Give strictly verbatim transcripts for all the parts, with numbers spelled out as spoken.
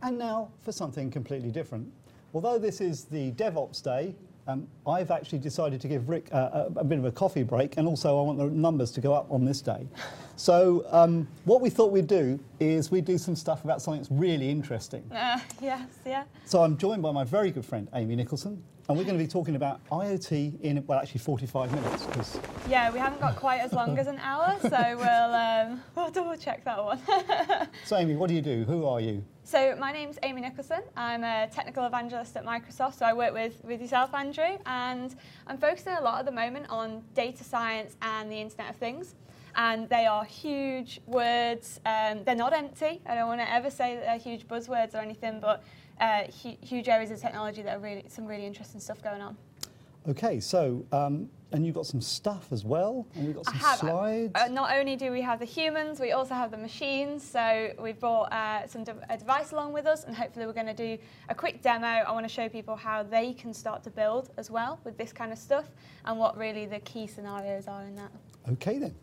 And now for something completely different. Although this is the DevOps Day, um, I've actually decided to give Rick uh, a, a bit of a coffee break, and also I want the numbers to go up on this day. So um, what we thought we'd do is we'd do some stuff about something that's really interesting. Uh, yes, yeah. So I'm joined by my very good friend, Amy Nicholson, and we're going to be talking about IoT in, well, actually forty-five minutes. Cause yeah, we haven't got quite as long as an hour, so we'll, um, we'll double check that one. So Amy, what do you do? Who are you? So my name's Amy Nicholson. I'm a technical evangelist at Microsoft, so I work with, with yourself, Andrew, and I'm focusing a lot at the moment on data science and the Internet of Things. And they are huge words. Um, they're not empty. I don't want to ever say that they're huge buzzwords or anything, but uh, hu huge areas of technology that are really some really interesting stuff going on. Okay, so, um, and you've got some stuff as well, and we've got some I have, slides. Uh, not only do we have the humans, we also have the machines. So we've brought uh, some de a device along with us, and hopefully we're going to do a quick demo. I want to show people how they can start to build as well with this kind of stuff, and what really the key scenarios are in that. Okay then.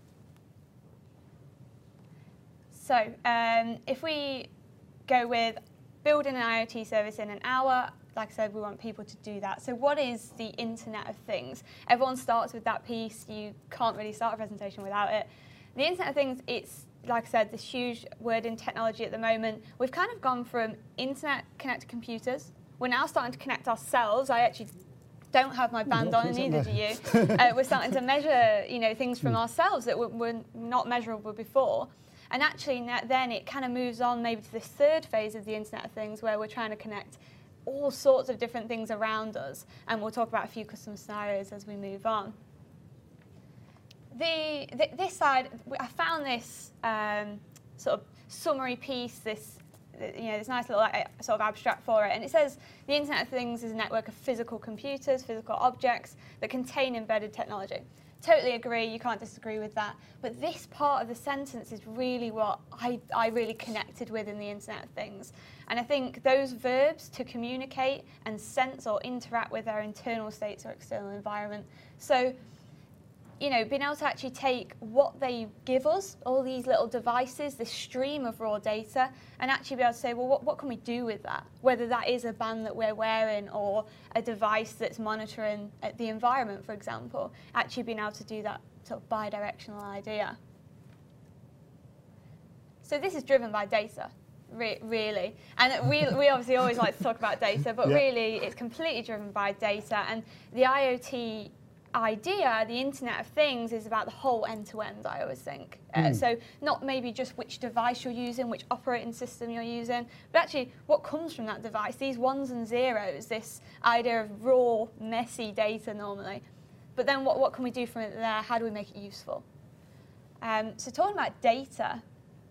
So um, if we go with building an IoT service in an hour, like I said, we want people to do that. So what is the Internet of Things? Everyone starts with that piece. You can't really start a presentation without it. The Internet of Things, it's, like I said, this huge word in technology at the moment. We've kind of gone from internet connected computers. We're now starting to connect ourselves. I actually don't have my band on, and neither do you. Uh, we're starting to measure, you know, things from ourselves that were, were not measurable before. And actually then it kind of moves on maybe to this third phase of the Internet of Things, where we're trying to connect all sorts of different things around us. And we'll talk about a few custom scenarios as we move on. The, the, this side, I found this um, sort of summary piece, this, you know, this nice little like, sort of abstract for it. And it says, the Internet of Things is a network of physical computers, physical objects that contain embedded technology. Totally agree, you can't disagree with that. But this part of the sentence is really what I, I really connected with in the Internet of Things. And I think those verbs to communicate and sense or interact with our internal states or external environment. So, you know, being able to actually take what they give us, all these little devices, this stream of raw data, and actually be able to say, well, what, what can we do with that? Whether that is a band that we're wearing or a device that's monitoring the environment, for example, actually being able to do that sort of bi-directional idea. So this is driven by data, re really. And we, we obviously always like to talk about data, but yeah. really it's completely driven by data. And the IoT idea, the Internet of Things, is about the whole end-to-end, I always think. Mm. Uh, so not maybe just which device you're using, which operating system you're using, but actually what comes from that device, these ones and zeros, this idea of raw, messy data normally. But then what, what can we do from it there? How do we make it useful? Um, so talking about data,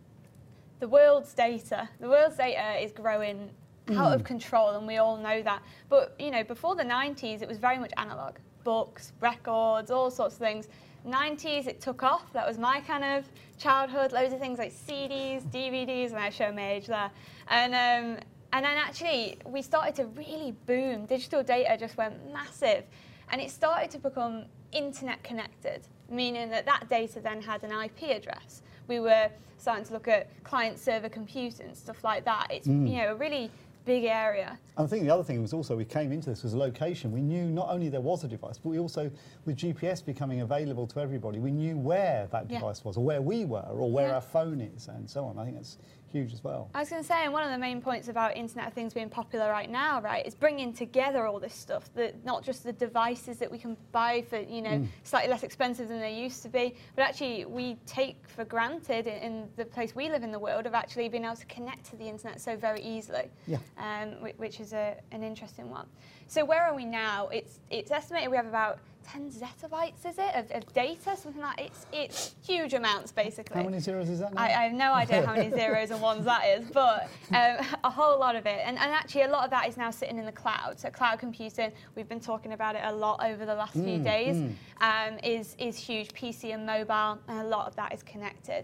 the world's data, the world's data is growing mm. out of control, and we all know that. But you know, before the nineties, it was very much analog. Books, records, all sorts of things. nineties, it took off. That was my kind of childhood. Loads of things like C Ds, D V Ds, and I show my age there. And, um, and then actually, we started to really boom. Digital data just went massive. And it started to become internet connected, meaning that that data then had an I P address. We were starting to look at client-server computing, stuff like that. It's mm. you know, a really big area. And I think the other thing was also we came into this was location. We knew not only there was a device, but we also, with G P S becoming available to everybody, we knew where that yeah. device was, or where we were, or where yeah. our phone is, and so on. I think that's huge as well. I was going to say, and one of the main points about Internet of Things being popular right now, right, is bringing together all this stuff, that not just the devices that we can buy for, you know, mm. slightly less expensive than they used to be, but actually we take for granted in, in the place we live in the world of actually being able to connect to the internet so very easily, yeah. um, which is a, an interesting one. So where are we now? It's, it's estimated we have about ten zettabytes, is it, of, of data, something like that. It's, it's huge amounts, basically. How many zeros is that now? I, I have no idea how many zeros and ones that is, but um, a whole lot of it. And, and actually, a lot of that is now sitting in the cloud. So cloud computing, we've been talking about it a lot over the last mm, few days, mm. um, is, is huge. P C and mobile, and a lot of that is connected.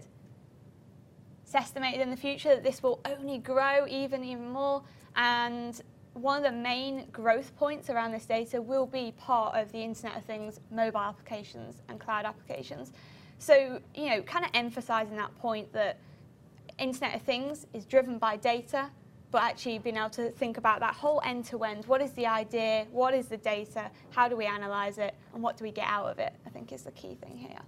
It's estimated in the future that this will only grow even, even more, and one of the main growth points around this data will be part of the Internet of Things mobile applications and cloud applications. So, you know, kind of emphasising that point that Internet of Things is driven by data, but actually being able to think about that whole end-to-end. What is the idea? What is the data? How do we analyse it? And what do we get out of it? I think is the key thing here.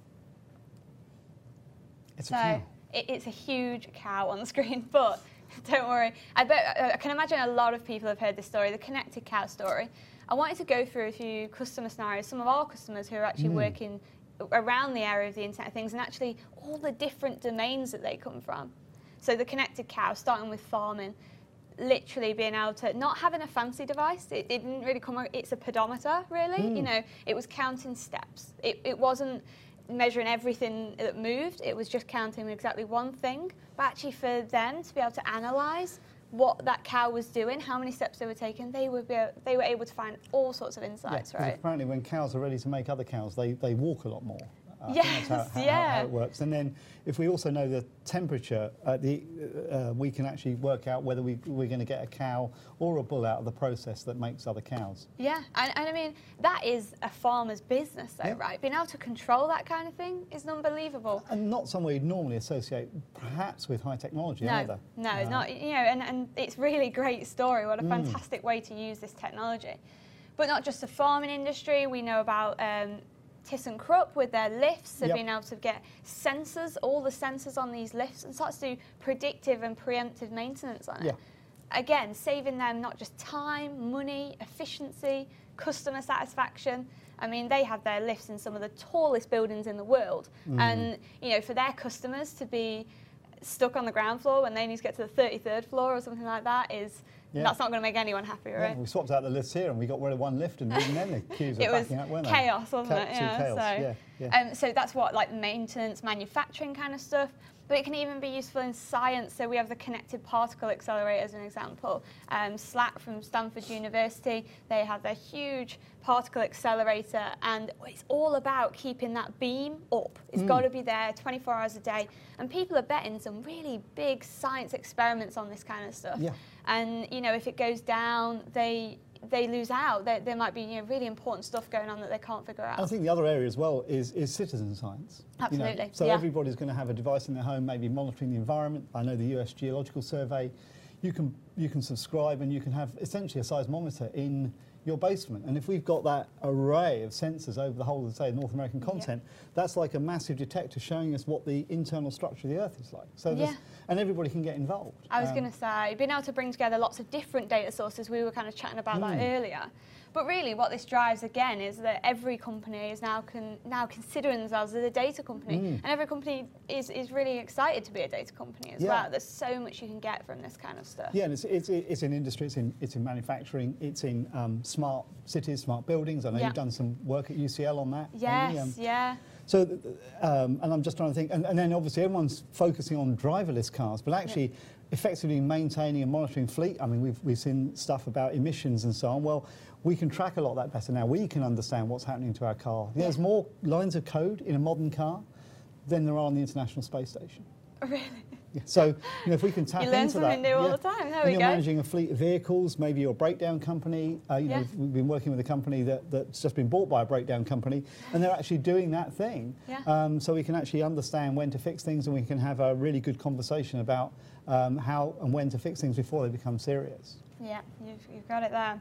It's so a cow. It, it's a huge cow on the screen, but don't worry. I, bet, I can imagine a lot of people have heard this story, the connected cow story. I wanted to go through a few customer scenarios, some of our customers who are actually mm. working around the area of the Internet of Things, and actually all the different domains that they come from. So the connected cow, starting with farming, literally being able to, not having a fancy device, it, it didn't really come, it's a pedometer really, mm. you know, it was counting steps. It, it wasn't measuring everything that moved, it was just counting exactly one thing, but actually for them to be able to analyse what that cow was doing, how many steps they were taking, they would be able, they were able to find all sorts of insights, yeah, right? Apparently when cows are ready to make other cows, they, they walk a lot more. Uh, yes, that's how, how, yeah. how it works. And then if we also know the temperature, uh, the, uh, we can actually work out whether we, we're going to get a cow or a bull out of the process that makes other cows. Yeah, and, and I mean, that is a farmer's business though, yeah. right? Being able to control that kind of thing is unbelievable. And not somewhere you'd normally associate perhaps with high technology no, either. No, uh, not, you know, and, and it's really great story. What a mm. fantastic way to use this technology. But not just the farming industry, we know about um, ThyssenKrupp with their lifts, so yep. being able to get sensors, all the sensors on these lifts, and start to do predictive and preemptive maintenance on it. Yeah. Again, saving them not just time, money, efficiency, customer satisfaction. I mean, they have their lifts in some of the tallest buildings in the world, mm. and you know, for their customers to be stuck on the ground floor when they need to get to the thirty-third floor or something like that is. Yeah. That's not going to make anyone happy, right? Yeah, we swapped out the lifts here and we got rid of one lift, and even then the queues were backing up, weren't they? It was chaos, wasn't it? Yeah, chaos. So, yeah, yeah. Um, so that's what, like maintenance, manufacturing kind of stuff. But it can even be useful in science. So we have the Connected Particle Accelerator as an example. Um, SLAC from Stanford University, they have their huge particle accelerator, and it's all about keeping that beam up. It's mm. got to be there twenty-four hours a day. And people are betting some really big science experiments on this kind of stuff. Yeah. And, you know, if it goes down, they they lose out. There, there might be you know, really important stuff going on that they can't figure out. I think the other area as well is, is citizen science. Absolutely. You know, so yeah. everybody's going to have a device in their home, maybe monitoring the environment. I know the U S Geological Survey. You can, you can subscribe and you can have essentially a seismometer in your basement. And if we've got that array of sensors over the whole of, say, North American continent, yeah. that's like a massive detector showing us what the internal structure of the Earth is like. So yeah. And everybody can get involved. I was um, going to say, being able to bring together lots of different data sources, we were kind of chatting about mm. that earlier. But really what this drives, again, is that every company is now con now considering themselves as a data company. Mm. And every company is, is really excited to be a data company as yeah. well. There's so much you can get from this kind of stuff. Yeah, and it's, it's, it's in industry, it's in, it's in manufacturing, it's in um, smart cities, smart buildings. I know yeah. you've done some work at U C L on that. Yes, um, yeah. So, um, and I'm just trying to think, and, and then obviously everyone's focusing on driverless cars, but actually yeah. effectively maintaining and monitoring fleet. I mean, we've, we've seen stuff about emissions and so on. Well, we can track a lot of that better now. We can understand what's happening to our car. Yeah. There's more lines of code in a modern car than there are on the International Space Station. Really? Yeah. So, you know, if we can tap you learn into that, something new yeah. all the time. There and we you're go. managing a fleet of vehicles, maybe you're a breakdown company. Uh, you yeah. know, we've been working with a company that, that's just been bought by a breakdown company, and they're actually doing that thing. Yeah. Um, so we can actually understand when to fix things, and we can have a really good conversation about um, how and when to fix things before they become serious. Yeah, you've, you've got it there.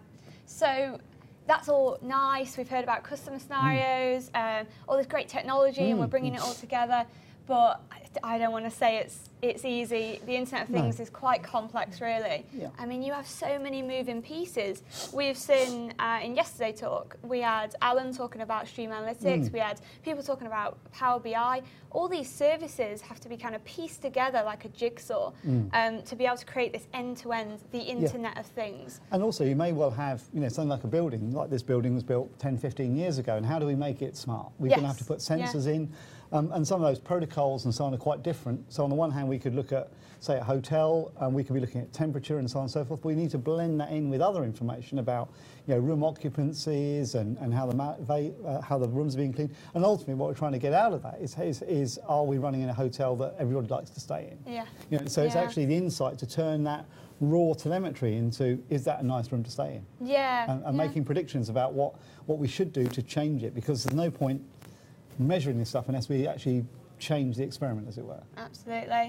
So that's all nice. We've heard about customer scenarios, mm. um, all this great technology, mm. and we're bringing it all together. But I don't want to say it's it's easy. The Internet of Things no. is quite complex, really. Yeah. I mean, you have so many moving pieces. We've seen uh, in yesterday talk, we had Alan talking about Stream Analytics. Mm. We had people talking about Power B I. All these services have to be kind of pieced together like a jigsaw mm. um, to be able to create this end-to-end, the Internet yeah. of Things. And also, you may well have, you know, something like a building, like this building was built ten, fifteen years ago, and how do we make it smart? We're yes. going to have to put sensors yeah. in. Um, and some of those protocols and so on are quite different. So on the one hand, we could look at, say, a hotel, and we could be looking at temperature and so on and so forth. But we need to blend that in with other information about, you know, room occupancies and, and how, the ma uh, how the rooms are being cleaned. And ultimately, what we're trying to get out of that is, is, is are we running in a hotel that everybody likes to stay in? Yeah. You know, so yeah. it's actually the insight to turn that raw telemetry into, is that a nice room to stay in? Yeah. And, and yeah. making predictions about what, what we should do to change it, because there's no point measuring this stuff unless we actually change the experiment, as it were. Absolutely.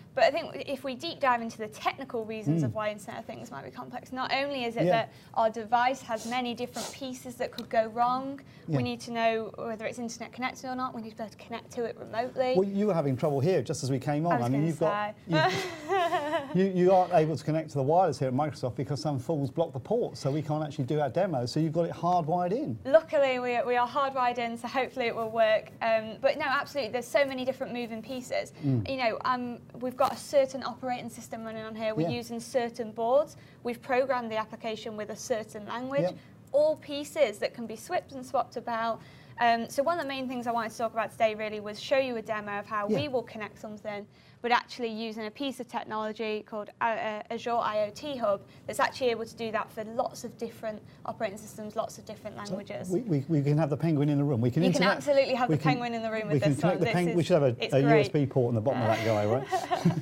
But I think if we deep dive into the technical reasons Mm. of why Internet of Things might be complex, not only is it Yeah. that our device has many different pieces that could go wrong, Yeah. we need to know whether it's internet connected or not, we need to be able to connect to it remotely. Well, you were having trouble here just as we came on. I was mean, gonna you've got say. you, you aren't able to connect to the wireless here at Microsoft because some fools block the port, so we can't actually do our demo. So you've got it hardwired in. Luckily, we are, we are hardwired in, so hopefully it will work. Um, but no, absolutely, there's so many different moving pieces. Mm. You know, um, we've got a certain operating system running on here. We're Yeah. using certain boards. We've programmed the application with a certain language. Yeah. All pieces that can be swapped and swapped about. Um, so one of the main things I wanted to talk about today really was show you a demo of how Yeah. we will connect something, but actually using a piece of technology called uh, uh, Azure IoT Hub that's actually able to do that for lots of different operating systems, lots of different So languages. we, we, we can have the Penguin in the room. We can You can internet- absolutely have we the can- Penguin in the room we with can this connect one. the This Penguin. is- We should have a, it's a great. U S B port on the bottom of that guy, right?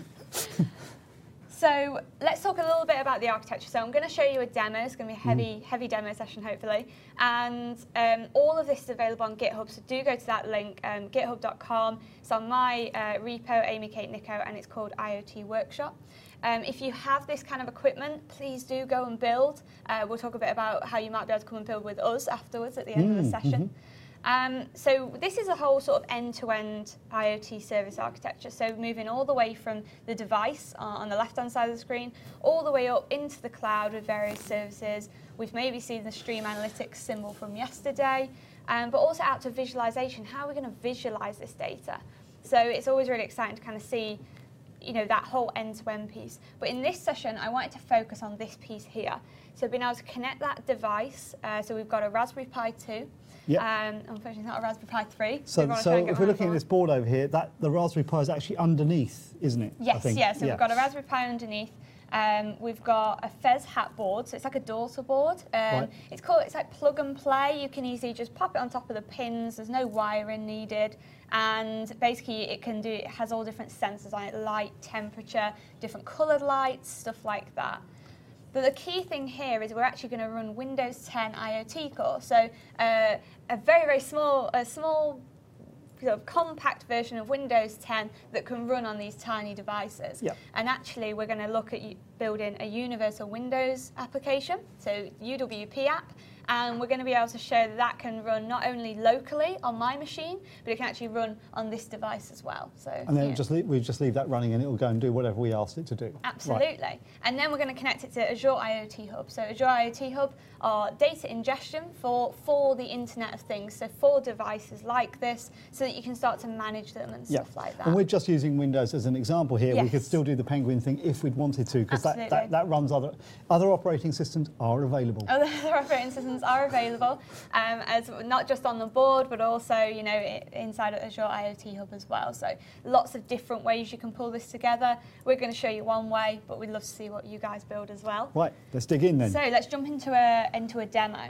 So let's talk a little bit about the architecture. So I'm going to show you a demo. It's going to be a heavy, heavy demo session, hopefully. And um, all of this is available on GitHub. So do go to that link, um, github dot com. It's on my uh, repo, Amy Kate Nico, and it's called IoT Workshop. Um, if you have this kind of equipment, please do go and build. Uh, we'll talk a bit about how you might be able to come and build with us afterwards at the end of the Mm, session. Um, so this is a whole sort of end-to-end IoT service architecture. So moving all the way from the device uh, on the left-hand side of the screen, all the way up into the cloud with various services. We've maybe seen the Stream Analytics symbol from yesterday, um, but also out to visualization. How are we going to visualize this data? So it's always really exciting to kind of see, you know, that whole end-to-end piece. But in this session, I wanted to focus on this piece here. So being able to connect that device. Uh, so we've got a Raspberry Pi two. Yep. Um, unfortunately, it's not a Raspberry Pi three. So, we wanna so try and get if we're one looking at for this board over here, that the Raspberry Pi is actually underneath, isn't it? I Yes, think? yeah. So we've got a Raspberry Pi underneath. Um, we've got a Fez hat board, so it's like a daughter board. Um, Right. It's called, it's like plug and play. You can easily just pop it on top of the pins. There's no wiring needed, and basically it can do. It has all different sensors on it: light, temperature, different coloured lights, stuff like that. But the key thing here is we're actually going to run Windows ten IoT Core. So uh, a very, very small, a small sort of compact version of Windows ten that can run on these tiny devices. Yep. And actually we're going to look at u- building a universal Windows application, so U W P app, and we're going to be able to show that that can run not only locally on my machine, but it can actually run on this device as well. So, And then yeah. just leave, we just leave that running and it will go and do whatever we asked it to do. Absolutely. Right. And then we're going to connect it to Azure IoT Hub. So Azure IoT Hub are data ingestion for, for the Internet of Things, so for devices like this, so that you can start to manage them and Yeah. stuff like that. And we're just using Windows as an example here. We could Yes. still do the Penguin thing if we'd wanted to, because that, Absolutely. that, that runs other, other operating systems are available. Other operating systems are available, um, as not just on the board, but also, you know, i- inside of Azure IoT Hub as well. So lots of different ways you can pull this together. We're going to show you one way, but we'd love to see what you guys build as well. Right, let's dig in then. So let's jump into a into a demo.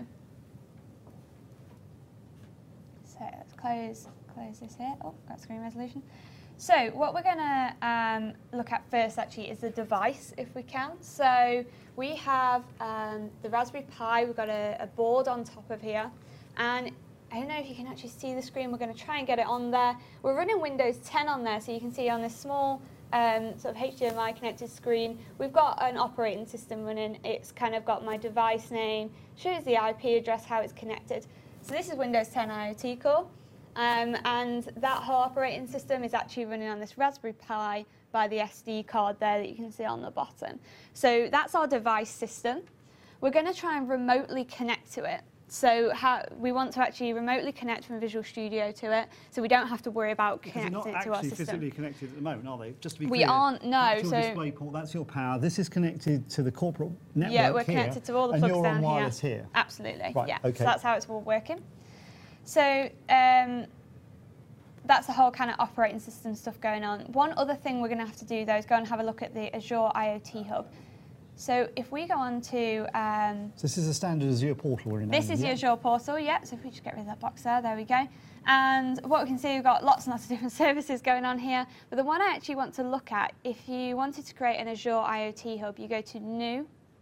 So let's close close this here. Oh, got screen resolution. So what we're going to um, look at first actually is the device, if we can. So we have um, the Raspberry Pi. We've got a, a board on top of here, and I don't know if you can actually see the screen. We're going to try and get it on there. We're running Windows ten on there, so you can see on this small um, sort of H D M I connected screen, we've got an operating system running. It's kind of got my device name, shows the I P address, how it's connected. So this is Windows ten IoT Core, um, and that whole operating system is actually running on this Raspberry Pi by the S D card there that you can see on the bottom. So that's our device system. We're going to try and remotely connect to it. So how, we want to actually remotely connect from Visual Studio to it, so we don't have to worry about Because they're connecting not it to our actually system. physically connected at the moment, are they? Just to be We clear, aren't, no, That's your so- display port, that's your power. This is connected to the corporate network Yeah, we're here, connected to all the and plugs you're down on wireless here. here. Absolutely, Right, yeah. okay. So that's how it's all working. So um, that's the whole kind of operating system stuff going on. One other thing we're going to have to do though is go and have a look at the Azure IoT Hub. So if we go on to um, So this is a standard Azure portal we're in. this is yeah? the Azure portal, yeah. So if we just get rid of that box there, there we go. And what we can see, we've got lots and lots of different services going on here. But the one I actually want to look at, if you wanted to create an Azure IoT Hub, you go to New,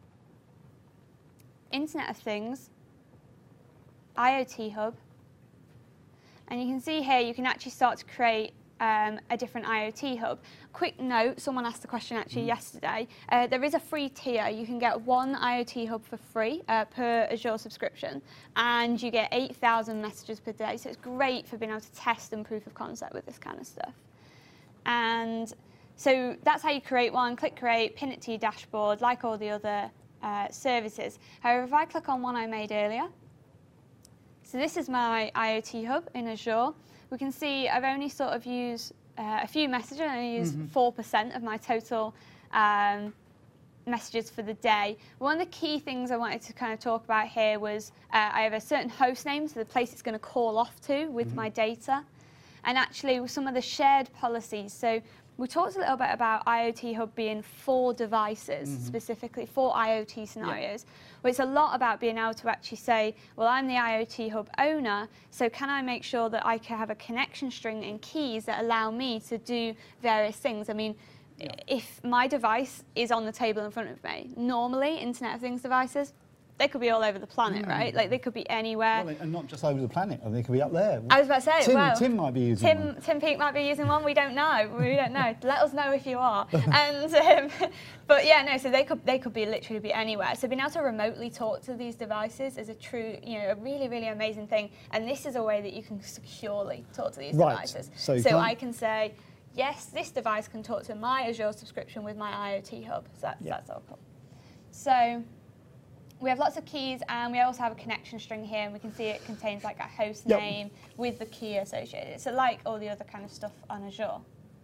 Internet of Things, IoT Hub. And you can see here, you can actually start to create um, a different IoT hub. Quick note, someone asked the question actually mm. yesterday. Uh, there is a free tier. You can get one IoT hub for free uh, per Azure subscription, and you get eight thousand messages per day. So it's great for being able to test and proof of concept with this kind of stuff. And so that's how you create one. Click create, pin it to your dashboard, like all the other uh, services. However, if I click on one I made earlier, so this is my IoT hub in Azure. We can see I've only sort of used uh, a few messages. I only used mm-hmm. four percent of my total um, messages for the day. One of the key things I wanted to kind of talk about here was uh, I have a certain host name, so the place it's going to call off to with mm-hmm. my data. And actually, with some of the shared policies. So we talked a little bit about IoT Hub being for devices, mm-hmm. specifically for IoT scenarios. Yeah. Well, it's a lot about being able to actually say, well, I'm the IoT Hub owner, so can I make sure that I can have a connection string and keys that allow me to do various things? I mean, yeah. if my device is on the table in front of me, normally Internet of Things devices, they could be all over the planet, mm. right? Like, they could be anywhere. Well, and not just over the planet, they could be up there. I was about to say, Tim, well... Tim might be using Tim, one. Tim Peake might be using one, we don't know. We don't know. Let us know if you are. and um, But yeah, no, so they could they could be literally be anywhere. So being able to remotely talk to these devices is a true, you know, a really, really amazing thing. And this is a way that you can securely talk to these right. devices. So, so I can say, yes, this device can talk to my Azure subscription with my IoT Hub. So that's, yeah. that's all cool. So... we have lots of keys, and we also have a connection string here, and we can see it contains like a host yep. name with the key associated. So like all the other kind of stuff on Azure.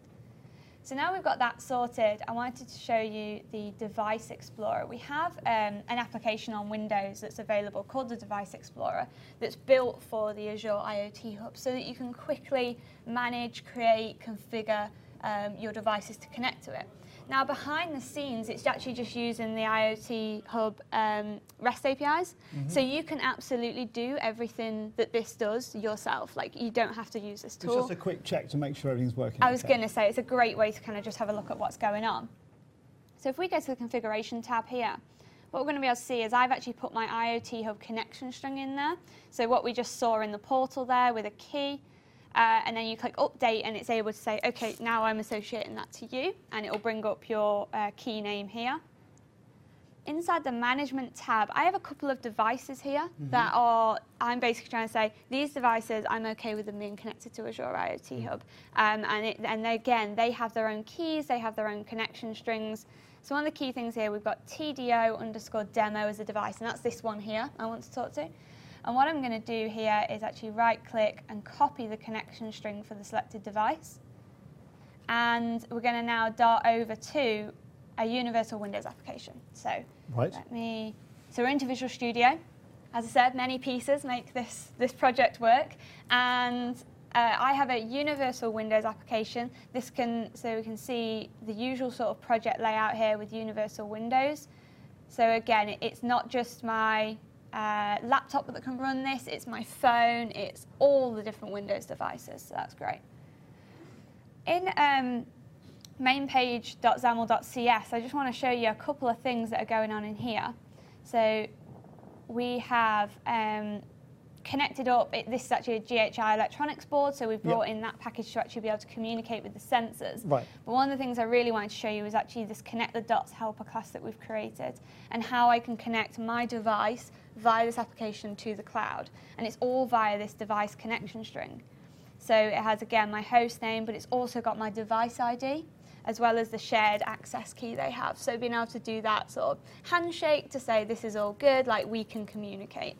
So now we've got that sorted, I wanted to show you the Device Explorer. We have um, an application on Windows that's available called the Device Explorer that's built for the Azure IoT Hub so that you can quickly manage, create, configure um, your devices to connect to it. Now, behind the scenes, it's actually just using the IoT Hub um, REST A P Is. Mm-hmm. So you can absolutely do everything that this does yourself. Like, you don't have to use this tool. It's just a quick check to make sure everything's working. I was okay. going to say, it's a great way to kind of just have a look at what's going on. So if we go to the configuration tab here, what we're going to be able to see is I've actually put my IoT Hub connection string in there. So what we just saw in the portal there with a key. Uh, and then you click update, and it's able to say, OK, now I'm associating that to you, and it will bring up your uh, key name here. Inside the management tab, I have a couple of devices here mm-hmm. that are, I'm basically trying to say, these devices, I'm OK with them being connected to Azure IoT mm-hmm. Hub. Um, and, it, and they, again, they have their own keys, they have their own connection strings. So one of the key things here, we've got T D O underscore demo as a device, and that's this one here I want to talk to. And what I'm going to do here is actually right-click and copy the connection string for the selected device. And we're going to now dart over to a Universal Windows application. So right. let me. So we're into Visual Studio. As I said, many pieces make this, this project work. And uh, I have a Universal Windows application. This can, so we can see the usual sort of project layout here with Universal Windows. So again, it's not just my Uh, laptop that can run this, it's my phone, it's all the different Windows devices, so that's great. In um, mainpage dot xaml dot c s, I just want to show you a couple of things that are going on in here. So we have um, connected up, it, this is actually a G H I electronics board, so we've brought yep. in that package to actually be able to communicate with the sensors. Right. But one of the things I really wanted to show you is actually this Connect the Dots helper class that we've created, and how I can connect my device via this application to the cloud. And it's all via this device connection string. So it has, again, my host name, but it's also got my device I D, as well as the shared access key they have. So being able to do that sort of handshake to say this is all good, like we can communicate.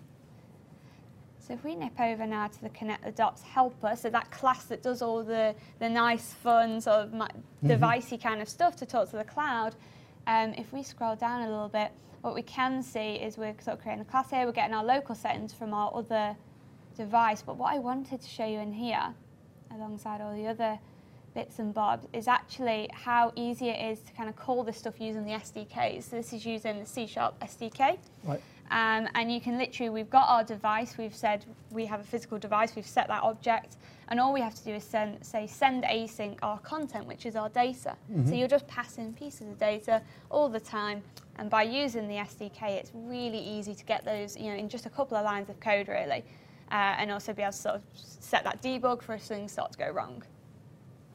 So if we nip over now to the Connect the Dots helper, so that class that does all the, the nice, fun, sort of mm-hmm. devicey kind of stuff to talk to the cloud, um, if we scroll down a little bit, what we can see is we're sort of creating a class here, we're getting our local settings from our other device, but what I wanted to show you in here, alongside all the other bits and bobs, is actually how easy it is to kind of call this stuff using the S D Ks. So this is using the C Sharp S D K. Right. Um, and you can literally, we've got our device, we've said we have a physical device, we've set that object, and all we have to do is send, say, send async our content, which is our data. Mm-hmm. So you're just passing pieces of data all the time, and by using the S D K, it's really easy to get those, you know, in just a couple of lines of code, really, uh, and also be able to sort of set that debug for if things start to go wrong.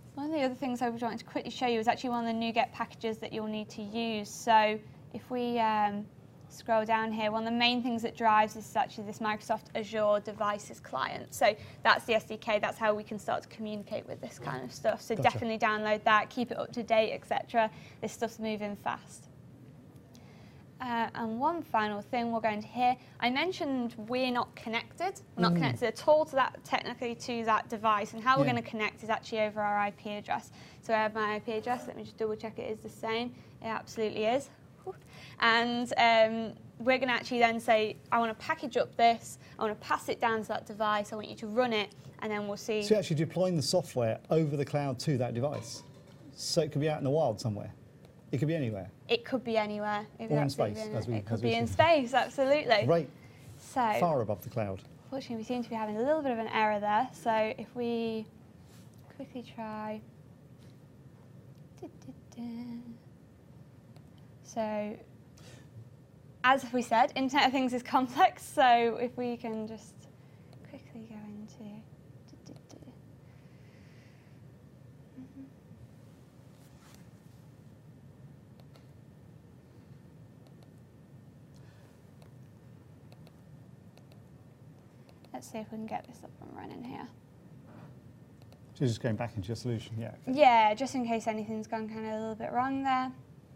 One of the other things I was wanting to quickly show you is actually one of the NuGet packages that you'll need to use. So if we um, scroll down here, one of the main things that drives this is actually this Microsoft Azure Devices client. So that's the S D K, that's how we can start to communicate with this kind of stuff. So Gotcha. definitely download that, keep it up to date, et cetera. This stuff's moving fast. Uh, and one final thing we're going to hear, I mentioned we're not connected, we're not Mm. connected at all to that, technically to that device, and how we're Yeah. going to connect is actually over our I P address. So I have my I P address, let me just double check it is the same. It absolutely is. And um, we're going to actually then say, I want to package up this, I want to pass it down to that device, I want you to run it, and then we'll see. So you're actually deploying the software over the cloud to that device. So it could be out in the wild somewhere. It could be anywhere. It could be anywhere. It could Or in absolutely space, be anywhere. as we- It could as we be in see. space, absolutely. Right, So, far above the cloud. Unfortunately, we seem to be having a little bit of an error there. So if we quickly try. So, as we said, Internet of Things is complex. So if we can just quickly go into. Let's see if we can get this up and running here. So you're just going back into your solution, yeah. Okay. Yeah, just in case anything's gone kind of a little bit wrong there.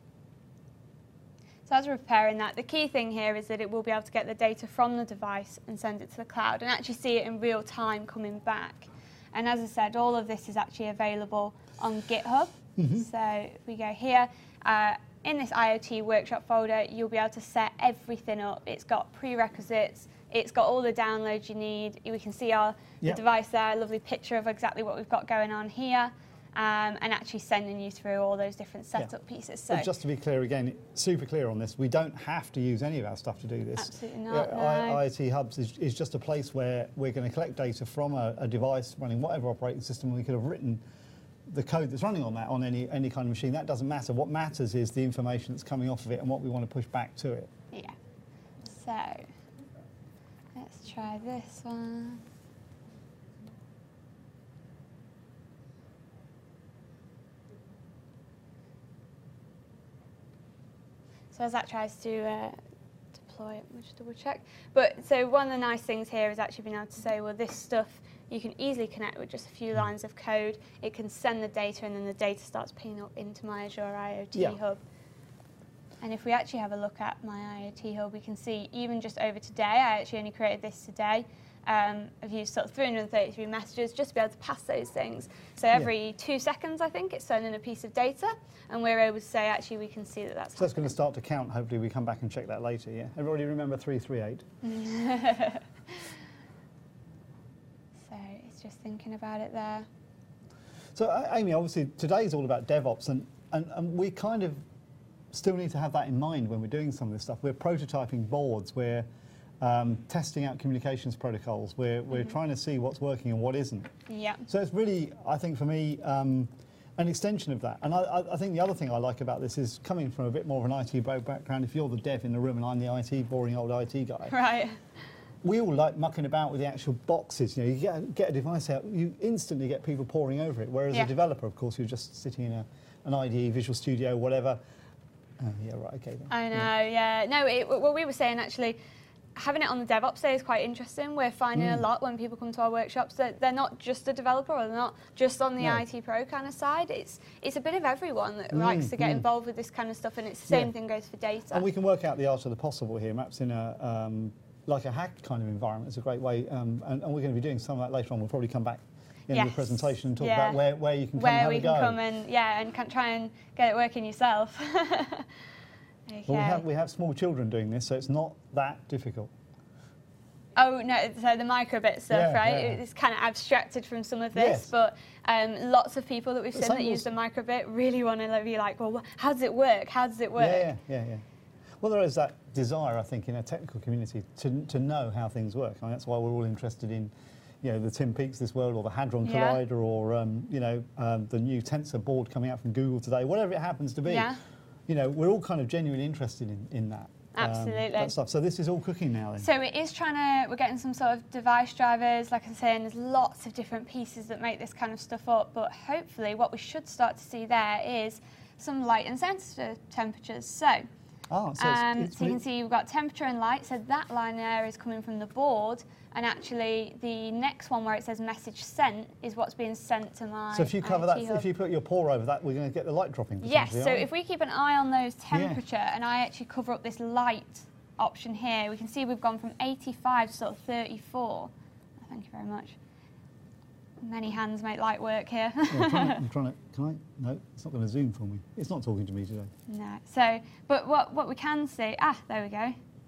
So as we're preparing that, the key thing here is that it will be able to get the data from the device and send it to the cloud and actually see it in real time coming back. And as I said, all of this is actually available on GitHub. Mm-hmm. So if we go here, uh, in this IoT workshop folder, you'll be able to set everything up. It's got prerequisites. It's got all the downloads you need. We can see our the Yep. device there, a lovely picture of exactly what we've got going on here, um, and actually sending you through all those different setup Yeah. pieces. So But just to be clear again, super clear on this, we don't have to use any of our stuff to do this. Absolutely not, Yeah, no. I- IoT Hubs is, is just a place where we're going to collect data from a, a device running whatever operating system, and we could have written the code that's running on that on any, any kind of machine. That doesn't matter. What matters is the information that's coming off of it and what we want to push back to it. yeah. So let's try this one. So as that tries to uh, deploy it, we'll just double check. But so one of the nice things here is actually being able to say, well, this stuff you can easily connect with just a few lines of code. It can send the data, and then the data starts pinging up into my Azure IoT Yeah. Hub. And if we actually have a look at my IoT Hub, we can see even just over today, I actually only created this today. Um, I've used sort of three hundred thirty-three messages just to be able to pass those things. So every yeah. two seconds, I think, it's sending a piece of data, and we're able to say, actually, we can see that that's So that's going to start to count. Hopefully we come back and check that later, yeah? Everybody remember three three eight? So it's just thinking about it there. So, uh, Amy, obviously today's all about DevOps, and, and, and we kind of still need to have that in mind when we're doing some of this stuff. We're prototyping boards, we're um, testing out communications protocols, we're, we're mm-hmm. trying to see what's working and what isn't. Yeah. So it's really, I think for me, um, an extension of that. And I, I think the other thing I like about this is coming from a bit more of an I T background. If you're the dev in the room and I'm the I T, boring old I T guy. Right. We all like mucking about with the actual boxes. You know, you get, get a device out, you instantly get people poring over it. Whereas yeah. a developer, of course, you're just sitting in a, an I D E, Visual Studio, whatever. Oh, yeah, right, okay then. I know, yeah. yeah. No, it, what we were saying actually, having it on the DevOps day is quite interesting. We're finding mm. a lot when people come to our workshops that they're not just a developer or they're not just on the no. I T pro kind of side. It's it's a bit of everyone that mm. likes to get mm. involved with this kind of stuff, and it's the same yeah. thing goes for data. And we can work out the art of the possible here. Maps in a um, like a hack kind of environment is a great way, um, and, and we're going to be doing some of that later on. We'll probably come back in yes. the presentation and talk yeah. about where, where you can come where and have we a can go. come and yeah, and can try and get it working yourself. Okay. Well, we have we have small children doing this, so it's not that difficult. Oh no! So the microbit stuff, yeah, right? Yeah. It's kind of abstracted from some of this, yes. but um, lots of people that we've but seen that use the microbit really want to be like, well, how does it work? How does it work? Yeah, yeah, yeah, yeah. Well, there is that desire, I think, in a technical community to to know how things work. I mean, that's why we're all interested in, you know, the Tim Peaks of this world, or the Hadron yeah. Collider, or um, you know, um, the new Tensor board coming out from Google today. Whatever it happens to be. Yeah. You know, we're all kind of genuinely interested in, in that. Absolutely. Um, that stuff. So this is all cooking now then? So it is trying to, we're getting some sort of device drivers, like I was saying, there's lots of different pieces that make this kind of stuff up, but hopefully what we should start to see there is some light and sensor temperatures. So, oh, so, um, it's, it's so you can see we've got temperature and light, so that line there is coming from the board, and actually the next one where it says message sent is what's being sent to my So if you cover I O T that, hub. if you put your paw over that, we're going to get the light dropping. Yes, so aren't we? if we keep an eye on those temperature yeah. and I actually cover up this light option here, we can see we've gone from eighty-five to sort of thirty-four. Thank you very much. Many hands make light work here. yeah, I'm, trying to, I'm trying to, can I? No, it's not going to zoom for me. It's not talking to me today. No, so, but what, what we can see, ah, there we go.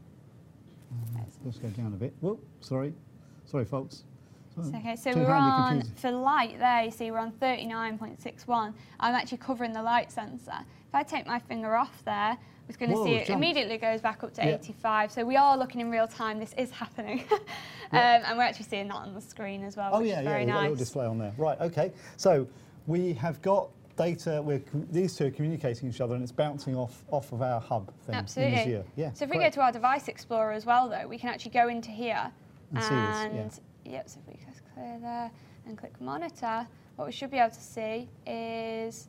Uh, let's go down a bit. Whoop, sorry. Sorry, folks. It's okay, so we're on, for light there, you see we're on thirty-nine point six one. I'm actually covering the light sensor. If I take my finger off there, we're going to see it jumped. Immediately goes back up to yeah. eighty-five. So we are looking in real time, this is happening. um, yeah. And we're actually seeing that on the screen as well, oh, which yeah, is very yeah, nice. Oh yeah, a little display on there. Right, okay. So we have got data, we're, these two are communicating with each other and it's bouncing off, off of our hub thing. Absolutely. In Azure. Yeah, so if we great. go to our Device Explorer as well though, we can actually go into here and, and see this, yeah. yep, so if we just clear there and click monitor, what we should be able to see is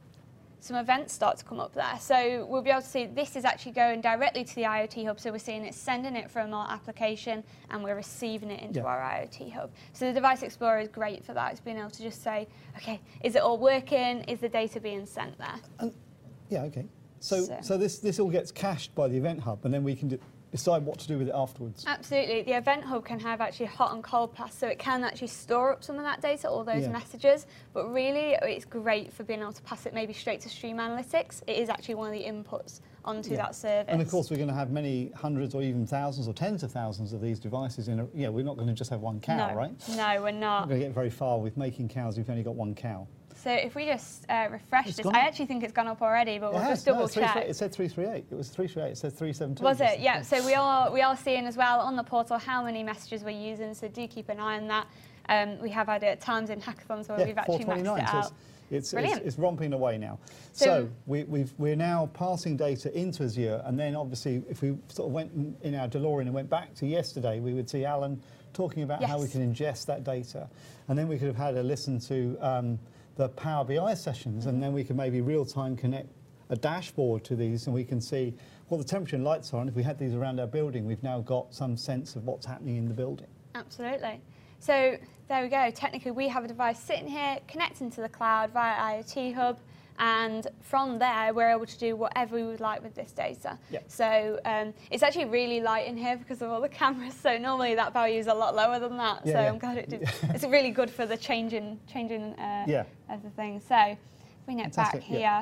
some events start to come up there. So we'll be able to see this is actually going directly to the IoT hub. So we're seeing it sending it from our application and we're receiving it into yeah. our IoT hub. So the Device Explorer is great for that. It's being able to just say, okay, is it all working? Is the data being sent there? And, yeah, okay. So, so, so this, this all gets cached by the Event Hub and then we can do, decide what to do with it afterwards. Absolutely. The Event Hub can have actually hot and cold paths, so it can actually store up some of that data, all those yeah. messages, but really it's great for being able to pass it maybe straight to Stream Analytics. It is actually one of the inputs onto yeah. that service. And of course we're going to have many hundreds or even thousands or tens of thousands of these devices in a, yeah, we're not going to just have one cow, no. right? No, we're not. We're not going to get very far with making cows if you've only got one cow. So if we just uh, refresh it's this, I actually think it's gone up already, but it we'll has. just double no, check. It said three three eight. It was three three eight. It said three seven two. Was it? Yeah. So we are we are seeing as well on the portal how many messages we're using. So do keep an eye on that. Um, we have had it at times in hackathons where yeah, we've actually maxed it so out. It's, Brilliant. It's, it's romping away now. So, so we, we've, we're now passing data into Azure, and then obviously if we sort of went in, in our DeLorean and went back to yesterday, we would see Alan talking about yes. how we can ingest that data, and then we could have had a listen to um, the Power B I sessions, mm-hmm. and then we can maybe real-time connect a dashboard to these, and we can see what the temperature and lights are, and if we had these around our building, we've now got some sense of what's happening in the building. Absolutely. So there we go. Technically, we have a device sitting here, connecting to the cloud via IoT Hub, and from there, we're able to do whatever we would like with this data. Yep. So um, it's actually really light in here because of all the cameras, so normally that value is a lot lower than that, yeah, so yeah. I'm glad it did. It's really good for the changing, changing uh, yeah. of the thing. So if we get Fantastic. back here, yeah.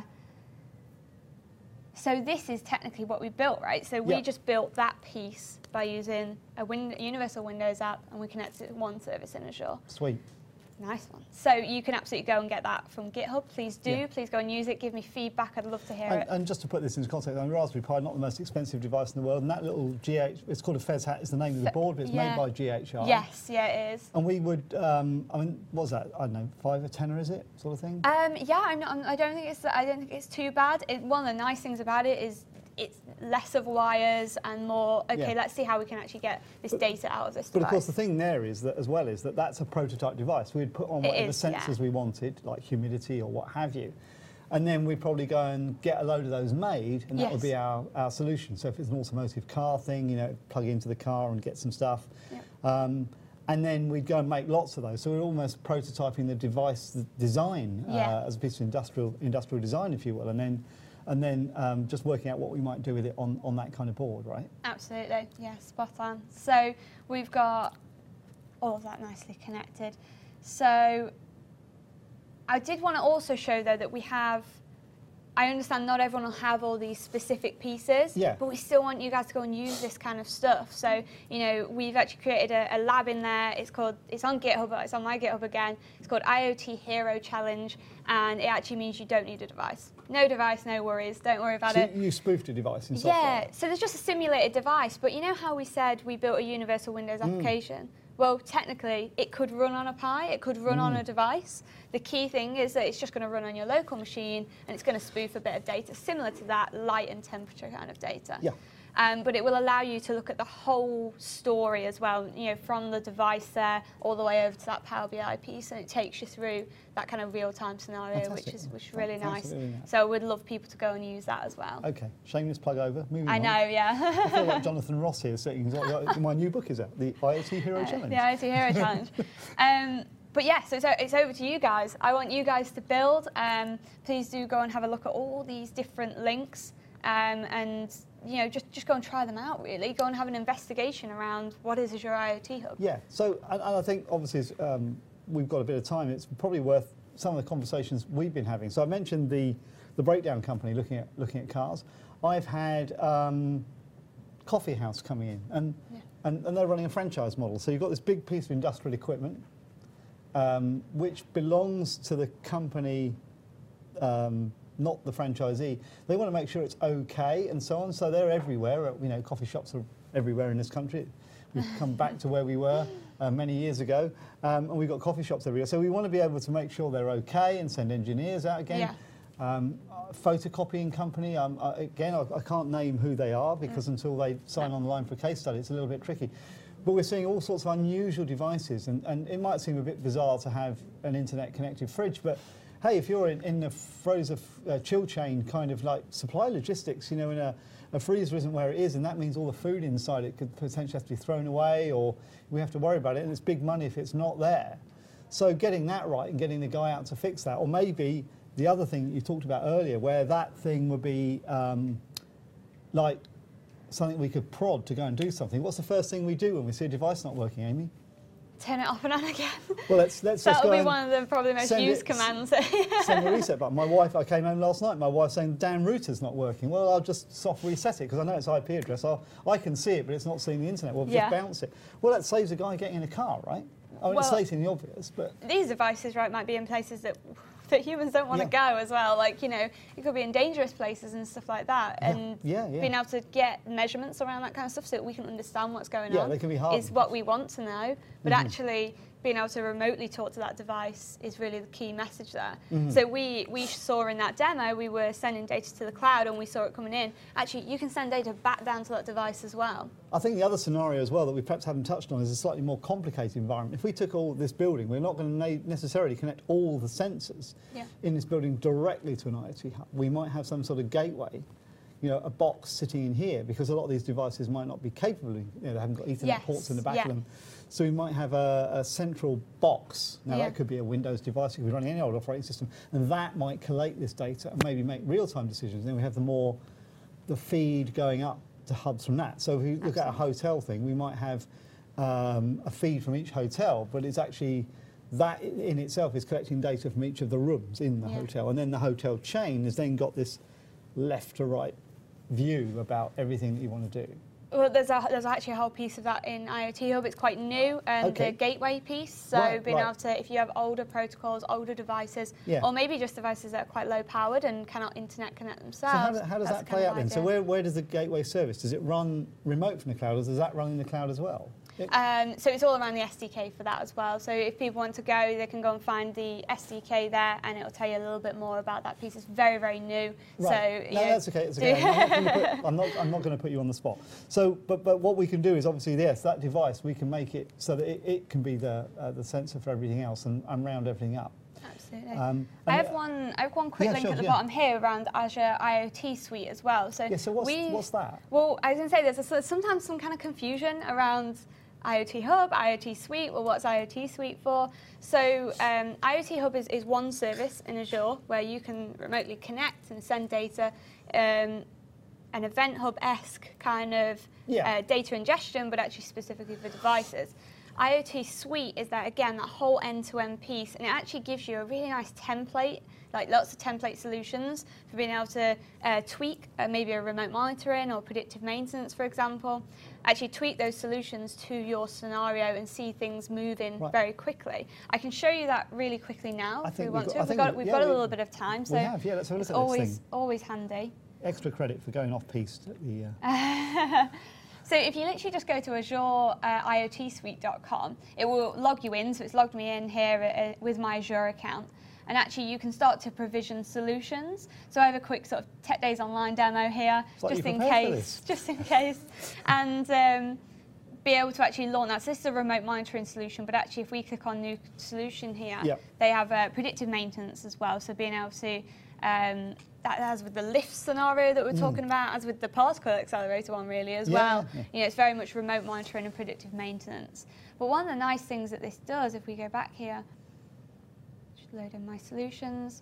so this is technically what we built, right? So we yep. just built that piece by using a win Universal Windows app, and we connected it to one service in Azure. Sweet. Nice one. So you can absolutely go and get that from GitHub. Please do. Yeah. Please go and use it. Give me feedback. I'd love to hear and, it. and just to put this into context, I mean, Raspberry Pi, not the most expensive device in the world, and that little G H, it's called a FezHat, is the name of the board, but it's yeah. made by G H R. Yes, yeah, it is. And we would, um, I mean, what's that? I don't know, five or tenner, is it, sort of thing? Um, yeah, I'm not, I'm, I don't think it's. I don't think it's too bad. It, one of the nice things about it is it's less of wires and more. Okay, yeah. let's see how we can actually get this but, data out of this But device. of course, the thing there is that, as well, is that that's a prototype device. We'd put on whatever is, sensors yeah. we wanted, like humidity or what have you, and then we'd probably go and get a load of those made, and that yes. would be our, our solution. So if it's an automotive car thing, you know, plug into the car and get some stuff. Yep. Um, and then we'd go and make lots of those. So we're almost prototyping the device the design yeah. uh, as a piece of industrial industrial design, if you will, and then and then um, just working out what we might do with it on, on that kind of board, right? Absolutely, yeah, spot on. So we've got all of that nicely connected. So I did want to also show, though, that we have, I understand not everyone will have all these specific pieces, yeah. but we still want you guys to go and use this kind of stuff. So, you know, we've actually created a, a lab in there. It's called, it's on GitHub, but it's on my GitHub again. It's called IoT Hero Challenge, and it actually means you don't need a device. No device, no worries, don't worry about so it. You spoofed a device in software? Yeah, so there's just a simulated device, but you know how we said we built a Universal Windows mm. application? Well, technically, it could run on a Pi, it could run mm. on a device. The key thing is that it's just going to run on your local machine, and it's going to spoof a bit of data, similar to that light and temperature kind of data. Yeah. Um, but it will allow you to look at the whole story as well, you know, from the device there all the way over to that Power B I piece, and it takes you through that kind of real-time scenario, Fantastic. which is which is really Thanks nice. for doing that. So I would love people to go and use that as well. Okay, shameless plug over. Moving I on. know, yeah. I feel like Jonathan Ross here sitting. He's like, my new book is out, the I O T Hero Uh, Challenge. The I O T Hero Challenge. Um, but yeah, so it's, o- it's over to you guys. I want you guys to build. Um, please do go and have a look at all these different links, um, and you know, just just go and try them out. Really, go and have an investigation around what is Azure I O T Hub. Yeah. So, and, and I think obviously it's, um, we've got a bit of time. It's probably worth some of the conversations we've been having. So I mentioned the the breakdown company looking at looking at cars. I've had um, Coffee House coming in, and, Yeah. and and they're running a franchise model. So you've got this big piece of industrial equipment, um, which belongs to the company, um, not the franchisee. They want to make sure it's okay and so on. So they're everywhere. You know, coffee shops are everywhere in this country. We've come back to where we were uh, many years ago, um, and we've got coffee shops everywhere. So we want to be able to make sure they're okay and send engineers out again. Yeah. Um, uh, photocopying company, um, uh, again, I, I can't name who they are because Mm. until they sign on the line for a case study, it's a little bit tricky. But we're seeing all sorts of unusual devices, and, and it might seem a bit bizarre to have an internet-connected fridge, but hey, if you're in, in the frozen uh, chill chain kind of like supply logistics, you know, in a, a freezer isn't where it is, and that means all the food inside it could potentially have to be thrown away, or we have to worry about it, and it's big money if it's not there. So getting that right and getting the guy out to fix that, or maybe the other thing that you talked about earlier, where that thing would be um, like something we could prod to go and do something. What's the first thing we do when we see a device not working, Amy? Turn it off and on again. Well, let's let's just That'll go be and one of the probably most send used it- commands. send the reset button. My wife, I came home last night, my wife's saying, damn router's not working. Well, I'll just soft reset it because I know it's I P address. I'll, I can see it, but it's not seeing the internet. Well, Yeah. just bounce it. Well, that saves a guy getting in a car, right? I mean, it's Well- stating the obvious, but These devices, right, might be in places that that humans don't want to Yeah. go as well. Like, you know, it could be in dangerous places and stuff like that. Yeah. And Yeah, yeah. being able to get measurements around that kind of stuff so that we can understand what's going Yeah, on they can be hard. is what we want to know. But Mhm. actually, being able to remotely talk to that device is really the key message there. Mhm. So we, we saw in that demo, we were sending data to the cloud and we saw it coming in. Actually, you can send data back down to that device as well. I think the other scenario as well that we perhaps haven't touched on is a slightly more complicated environment. If we took all this building, we're not going to necessarily connect all the sensors Yeah. in this building directly to an I O T hub. We might have some sort of gateway, you know, a box sitting in here, because a lot of these devices might not be capable, you know, they haven't got Ethernet Yes, ports in the back yeah. of them. So we might have a, a central box. Now Yeah. that could be a Windows device, it could be running any old operating system, and that might collate this data and maybe make real-time decisions. Then we have the more, the feed going up to hubs from that. So if you look at a hotel thing, we might have um, a feed from each hotel, but it's actually, that i- in itself is collecting data from each of the rooms in the Yeah. hotel. And then the hotel chain has then got this left to right view about everything that you want to do. Well, there's a, there's actually a whole piece of that in I O T Hub. It's quite new, and Okay. the gateway piece. So Right, being right. able to, if you have older protocols, older devices, Yeah. or maybe just devices that are quite low powered and cannot internet connect So themselves. how, do- how does that's that the play kind out of then? So idea. where, where does the gateway service? Does it run remote from the cloud, or does that run in the cloud as well? It- Um, so it's all around the S D K for that as well. So if people want to go, they can go and find the S D K there, and it'll tell you a little bit more about that piece. It's very, very new. Right. So No, you know, that's okay. It's okay. I'm not, gonna put, I'm not. I'm not going to put you on the spot. So, but but what we can do is obviously yes, that device we can make it so that it, it can be the uh, the sensor for everything else and, and round everything up. Absolutely. Um, I and have one. I have one quick Yeah, link sure, at the yeah. bottom here around Azure I O T Suite as well. So Yeah. So what's we, what's that? Well, I was going to say there's a, sometimes some kind of confusion around I O T Hub, I O T Suite. Well, what's I O T Suite for? So um, I O T Hub is, is one service in Azure where you can remotely connect and send data, um, an Event Hub-esque kind of Yeah. uh, data ingestion, but actually specifically for devices. I O T Suite is that, again, that whole end-to-end piece, and it actually gives you a really nice template, like lots of template solutions for being able to uh, tweak uh, maybe a remote monitoring or predictive maintenance, for example. Actually tweak those solutions to your scenario and see things moving Right. very quickly. I can show you that really quickly now I if we think we've want got- to. I We've think got, we- we've yeah, got a we- little bit of time, so we have. Yeah. Let's have a look it's at always, this thing. always handy. Extra credit for going off piste at the. Uh, So if you literally just go to azure I O T suite dot com, it will log you in. So it's logged me in here uh, with my Azure account. and actually you can start to provision solutions. So I have a quick sort of Tech Days Online demo here, like just you in prepared for case, this. just in case, and um, be able to actually launch that. So this is a remote monitoring solution, but actually if we click on new solution here, Yep. they have uh, predictive maintenance as well. So being able to, um, that as with the lift scenario that we're Mm. talking about, as with the particle accelerator one really as Yeah, well. yeah. You know, it's very much remote monitoring and predictive maintenance. But one of the nice things that this does, if we go back here, just load in my solutions,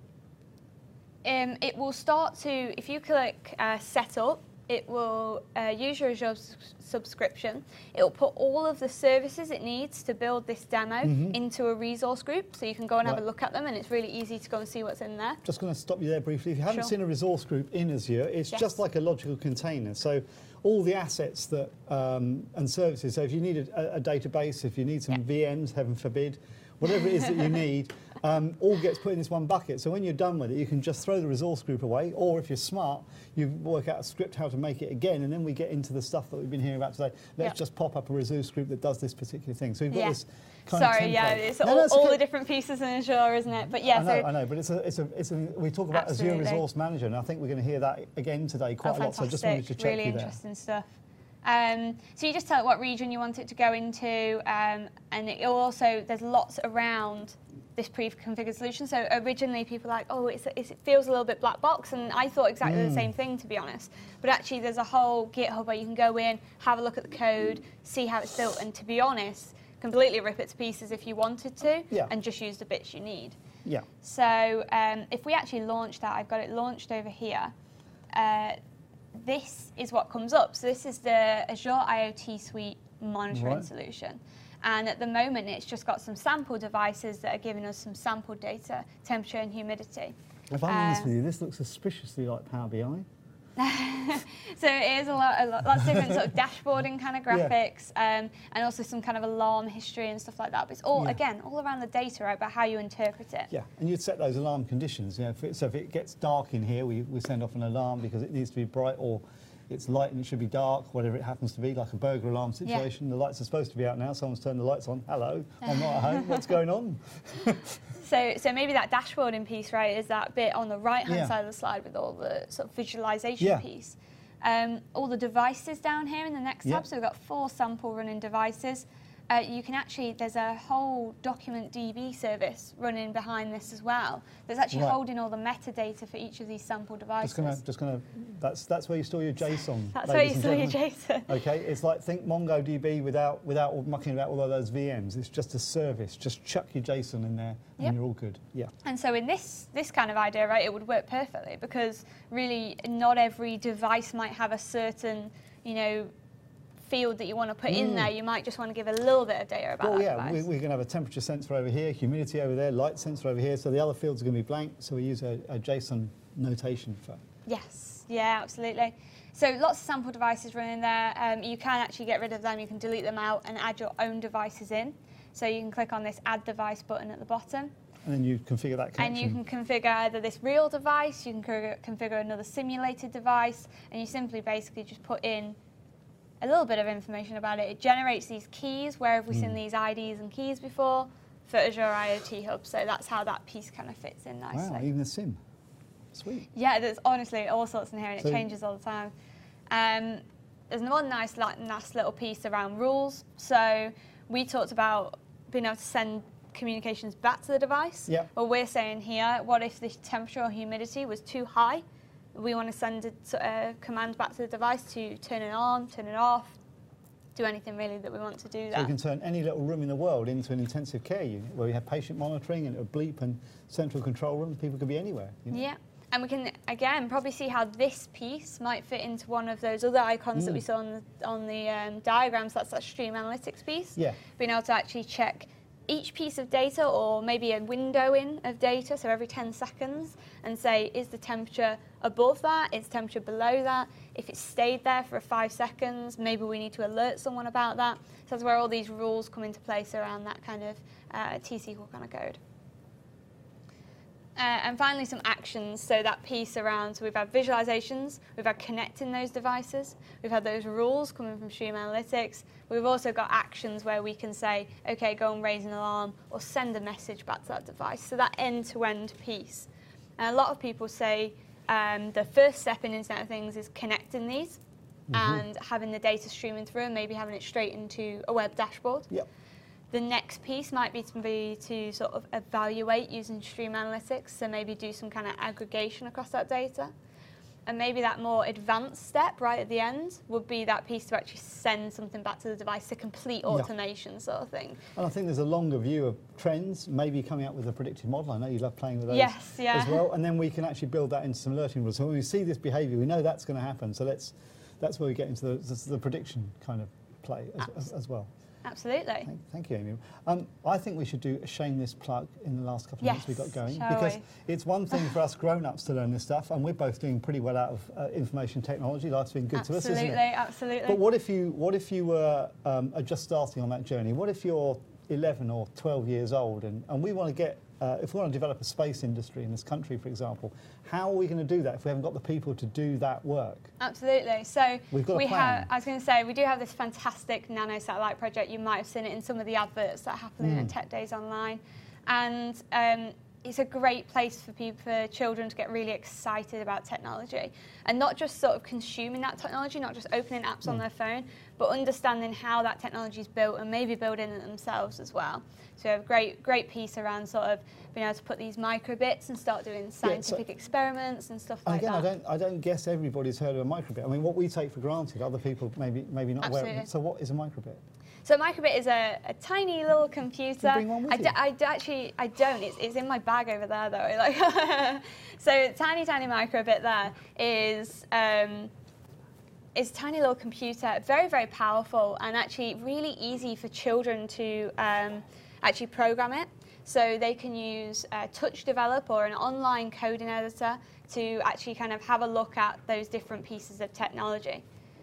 um, it will start to, if you click uh, Setup, it will uh, use your Azure s- subscription. It will put all of the services it needs to build this demo Mhm. into a resource group, so you can go and have Right. a look at them, and it's really easy to go and see what's in there. Just going to stop you there briefly. If you haven't Sure. seen a resource group in Azure, it's Yes. just like a logical container. So all the assets that um, and services. So if you need a, a database, if you need some Yeah. V Ms, heaven forbid, whatever it is that you need, um, all gets put in this one bucket. So when you're done with it, you can just throw the resource group away, or if you're smart, you work out a script how to make it again, and then we get into the stuff that we've been hearing about today. Let's Yeah. just pop up a resource group that does this particular thing. So we've got Yeah. this kind of Sorry, yeah, template. it's No, all, no, it's all okay. the different pieces in Azure, isn't it? But yeah, I know, so I know, but it's a, it's a, it's a. We talk about Absolutely. Azure Resource Manager, and I think we're going to hear that again today quite oh, a lot. So I just fantastic. wanted to check really you there. interesting stuff. Um, so you just tell it what region you want it to go into, um, and it will also, there's lots around this pre-configured solution. So originally people were like, oh, it's, it's, it feels a little bit black box, and I thought exactly Mm. the same thing, to be honest. But actually there's a whole GitHub where you can go in, have a look at the code, see how it's built, and to be honest, completely rip it to pieces if you wanted to, Yeah. and just use the bits you need. Yeah. So um, if we actually launch that, I've got it launched over here. Uh, this is what comes up. So this is the Azure IoT Suite monitoring Right. solution. And at the moment, it's just got some sample devices that are giving us some sample data, temperature and humidity. If I'm honest Uh, with you, this looks suspiciously like Power B I. So it is a lot, a lot lots of different sort of dashboarding kind of Yeah. graphics, um, and also some kind of alarm history and stuff like that. But it's all, Yeah. again, all around the data, right, about how you interpret it. Yeah, and you'd set those alarm conditions. You know, if it, so if it gets dark in here, we, we send off an alarm because it needs to be bright, or it's light and it should be dark, whatever it happens to be, like a burglar alarm situation. The lights are supposed to be out now. Someone's turned the lights on. Hello, I'm not at home. What's going on? So, so maybe that dashboarding piece, right, is that bit on the right-hand Yeah. side of the slide with all the sort of visualization Yeah. piece. Um, all the devices down here in the next Yeah. tab, so we've got four sample running devices. Uh, you can actually, there's a whole document D B service running behind this as well. That's actually Right. holding all the metadata for each of these sample devices. Just gonna, just gonna. That's that's where you store your JSON. That's where you ladies and store your gentlemen. JSON. Okay, it's like think MongoDB without without all mucking about all of those V Ms. It's just a service. Just chuck your JSON in there, and Yep. you're all good. Yeah. And so in this this kind of idea, right, it would work perfectly because really not every device might have a certain, you know, field that you want to put in Mm. there. You might just want to give a little bit of data about Well, that yeah, we, device. we're going to have a temperature sensor over here, humidity over there, light sensor over here. So the other fields are going to be blank. So we use a, a JSON notation for. Yes, yeah, absolutely. So lots of sample devices running there. Um, you can actually get rid of them. You can delete them out and add your own devices in. So you can click on this Add Device button at the bottom. And then you configure that And connection. you can configure either this real device, you can configure, configure another simulated device, and you simply basically just put in a little bit of information about it. It generates these keys. Where have we seen Mm. these I Ds and keys before? For Azure IoT Hub. So that's how that piece kind of fits in nicely. Wow, even a sim. Sweet. Yeah, there's honestly all sorts in here, and it So- changes all the time. Um, there's one nice, like, nice little piece around rules. So we talked about being able to send communications back to the device. Yeah. Well, we're saying here, what if the temperature or humidity was too high? We want to send a uh, command back to the device to turn it on, turn it off, do anything really that we want to do So there. you can turn any little room in the world into an intensive care unit where we have patient monitoring and a bleep and central control room. People could be anywhere. You know? Yeah, and we can, again, probably see how this piece might fit into one of those other icons that we Mm. saw on the, on the um, diagrams. That's that stream analytics piece. Yeah. Being able to actually check each piece of data, or maybe a window in of data, so every ten seconds, and say, is the temperature above that? Is the temperature below that? If it stayed there for five seconds, maybe we need to alert someone about that. So that's where all these rules come into place around that kind of uh, T-S Q L kind of code. Uh, and finally, some actions. So that piece around, so we've had visualizations, we've had connecting those devices, we've had those rules coming from Stream Analytics. We've also got actions where we can say, okay, go and raise an alarm or send a message back to that device. So that end-to-end piece. And a lot of people say um, the first step in Internet of Things is connecting these mm-hmm. and having the data streaming through and maybe having it straight into a web dashboard. Yep. The next piece might be to, be to sort of evaluate using Stream Analytics, so maybe do some kind of aggregation across that data. And maybe that more advanced step right at the end would be that piece to actually send something back to the device, to complete automation yeah. sort of thing. And I think there's a longer view of trends, maybe coming up with a predictive model. I know you love playing with those yes, yeah. as well. And then we can actually build that into some alerting rules. So when we see this behaviour, we know that's going to happen. So let's, that's where we get into the, the, the prediction kind of play as, as, as well. Absolutely. Thank, thank you, Amy. Um, I think we should do a shameless plug in the last couple of yes, months we got going. shall Because we? It's one thing for us grown-ups to learn this stuff, and we're both doing pretty well out of uh, information technology. Life's been good absolutely, to us, isn't it? Absolutely, absolutely. But what if you, what if you were um, are just starting on that journey? What if you're eleven or twelve years old, and, and we want to get, uh, if we want to develop a space industry in this country, for example, how are we going to do that if we haven't got the people to do that work? Absolutely. So We've got a we plan. have, I was going to say, we do have this fantastic nano satellite project. You might have seen it in some of the adverts that are happening Mm. at Tech Days Online. And um, it's a great place for people, for children to get really excited about technology. And not just sort of consuming that technology, not just opening apps mm. on their phone, but understanding how that technology is built and maybe building it themselves as well. So we have a great, great piece around sort of being able to put these microbits and start doing scientific yeah, so experiments and stuff like again, that. Again, I don't, I don't guess everybody's heard of a microbit. I mean, what we take for granted, other people maybe, maybe not Absolutely. aware of it. So what is a microbit? So a microbit is a, a tiny little computer. You bring one with I, you? d I d actually, I don't. It's, it's in my bag over there, though. Like, so tiny, tiny microbit there is um, is a tiny little computer, very, very powerful, and actually really easy for children to um, actually program it. So they can use uh, Touch Develop or an online coding editor to actually kind of have a look at those different pieces of technology.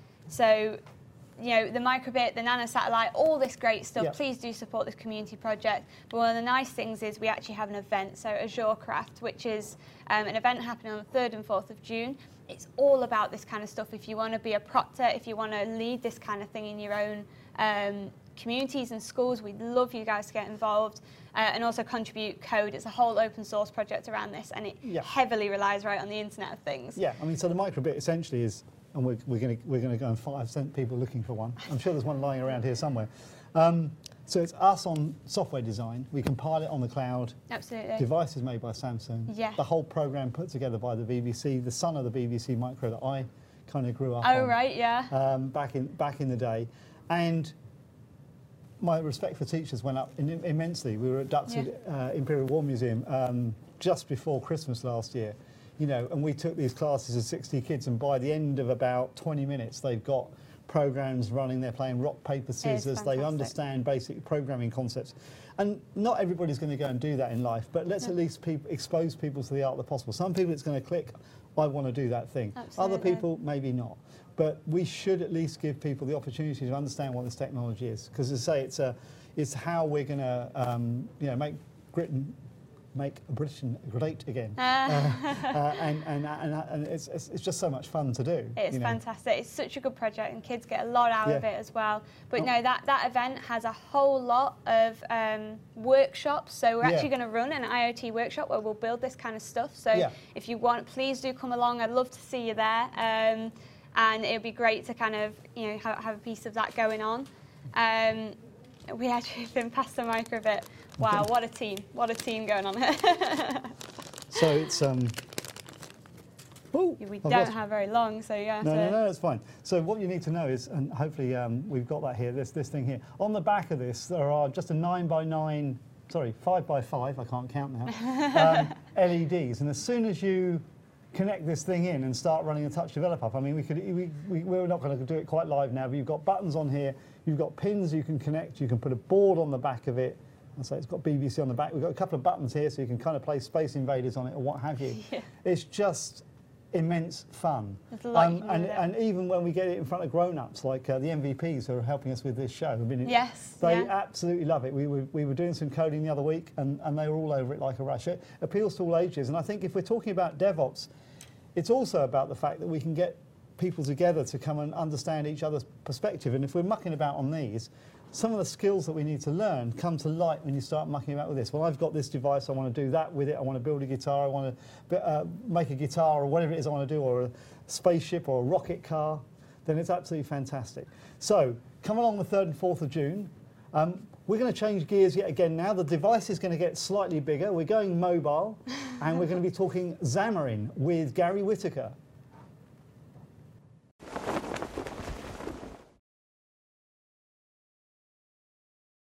So, you know, the microbit, the nanosatellite, all this great stuff. Yep. Please do support this community project. But one of the nice things is we actually have an event, so Azure Craft, which is um, an event happening on the third and fourth of June. It's all about this kind of stuff. If you want to be a proctor, if you want to lead this kind of thing in your own um, communities and schools, we'd love you guys to get involved uh, and also contribute code. It's a whole open source project around this, and it Yeah. heavily relies right on the Internet of Things. Yeah, I mean, so the microbit essentially is, and we're, we're going we're gonna go and five send people looking for one. I'm sure there's one lying around here somewhere. Um, so it's us on software design. We compile it on the cloud. Absolutely. Devices made by Samsung. Yeah. The whole program put together by the B B C, the son of the B B C Micro that I kind of grew up Oh, on. right, yeah. Um, back in back in the day, and my respect for teachers went up in, immensely. We were at Duxford Yeah. uh, Imperial War Museum um, just before Christmas last year, you know, and we took these classes of sixty kids, and by the end of about twenty minutes, they've got programs running. They're playing rock paper scissors. They fantastic. understand basic programming concepts, and not everybody's going to go and do that in life. But let's No. at least peop expose people to the art of the possible. Some people, it's going to click. I want to do that thing. Absolutely. Other people, maybe not. But we should at least give people the opportunity to understand what this technology is, because as I say, it's a, it's how we're going to, um, you know, make Britain, make Britain great again, uh, uh, and and and, and it's, it's it's just so much fun to do. It's you know. fantastic. It's such a good project, and kids get a lot out of Yeah. it as well. But Oh. no, that that event has a whole lot of um, workshops. So we're Yeah. actually going to run an I O T workshop where we'll build this kind of stuff. So Yeah. if you want, please do come along. I'd love to see you there. Um, and it'd be great to kind of, you know, have, have a piece of that going on. Um, we actually been past the microbit. Wow, what a team! What a team going on here. So it's um. Oh, we I've don't lost- have very long, so you have No, to. no, no, it's fine. So what you need to know is, and hopefully um, we've got that here, this, this thing here. On the back of this, there are just a nine by nine, sorry, five by five, I can't count now, um, L E Ds. And as soon as you connect this thing in and start running a Touch Develop up, I mean, we could, we, we, we're not going to do it quite live now, but you've got buttons on here, you've got pins you can connect, you can put a board on the back of it. And so it's got B B C on the back. We've got a couple of buttons here so you can kind of play Space Invaders on it or what have you. Yeah. It's just immense fun. There's a lot you Um, can do and, with it. and even when we get it in front of grown-ups, like uh, the M V Ps who are helping us with this show, I mean, it- Yes, they yeah. absolutely love it. We were, we were doing some coding the other week, and, and they were all over it like a rush. It appeals to all ages, and I think if we're talking about DevOps, it's also about the fact that we can get people together to come and understand each other's perspective. And if we're mucking about on these, some of the skills that we need to learn come to light when you start mucking about with this. Well, I've got this device, I want to do that with it, I want to build a guitar, I want to uh, make a guitar or whatever it is I want to do, or a spaceship or a rocket car, then it's absolutely fantastic. So, come along the third and fourth of June. Um, we're going to change gears yet again now. The device is going to get slightly bigger. We're going mobile, and we're going to be talking Xamarin with Gary Whitaker.